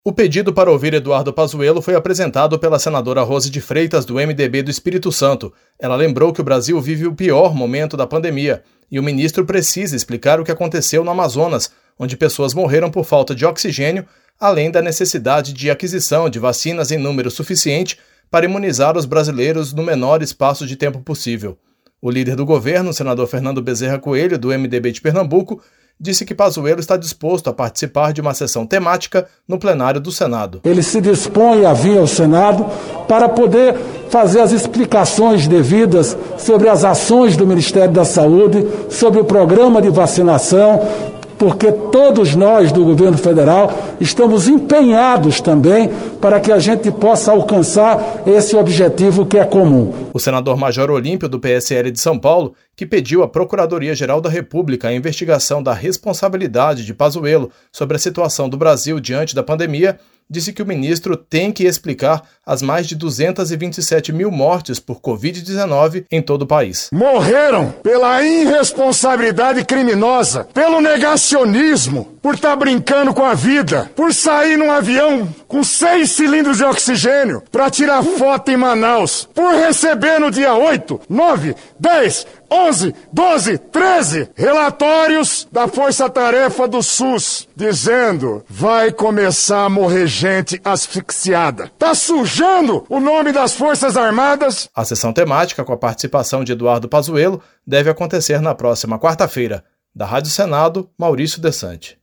O pedido para ouvir Eduardo Pazuello foi apresentado pela senadora Rose de Freitas, do MDB do Espírito Santo. Ela lembrou que o Brasil vive o pior momento da pandemia e o ministro precisa explicar o que aconteceu no Amazonas, onde pessoas morreram por falta de oxigênio, além da necessidade de aquisição de vacinas em número suficiente para imunizar os brasileiros no menor espaço de tempo possível. O líder do governo, o senador Fernando Bezerra Coelho, do MDB de Pernambuco, disse que Pazuello está disposto a participar de uma sessão temática no plenário do Senado. Ele se dispõe a vir ao Senado para poder fazer as explicações devidas sobre as ações do Ministério da Saúde, sobre o programa de vacinação, porque todos nós do governo federal estamos empenhados também para que a gente possa alcançar esse objetivo que é comum. O senador Major Olímpio, do PSL de São Paulo, que pediu à Procuradoria-Geral da República a investigação da responsabilidade de Pazuello sobre a situação do Brasil diante da pandemia, disse que o ministro tem que explicar as mais de 227 mil mortes por Covid-19 em todo o país. Morreram pela irresponsabilidade criminosa, pelo negacionismo, por estar brincando com a vida, por sair num avião com 6 cilindros de oxigênio para tirar foto em Manaus, por receber no dia 8, 9, 10, 11, 12, 13 relatórios da Força Tarefa do SUS dizendo vai começar a morrer gente asfixiada. Tá sujando o nome das Forças Armadas. A sessão temática com a participação de Eduardo Pazuello deve acontecer na próxima quarta-feira. Da Rádio Senado, Maurício Desante.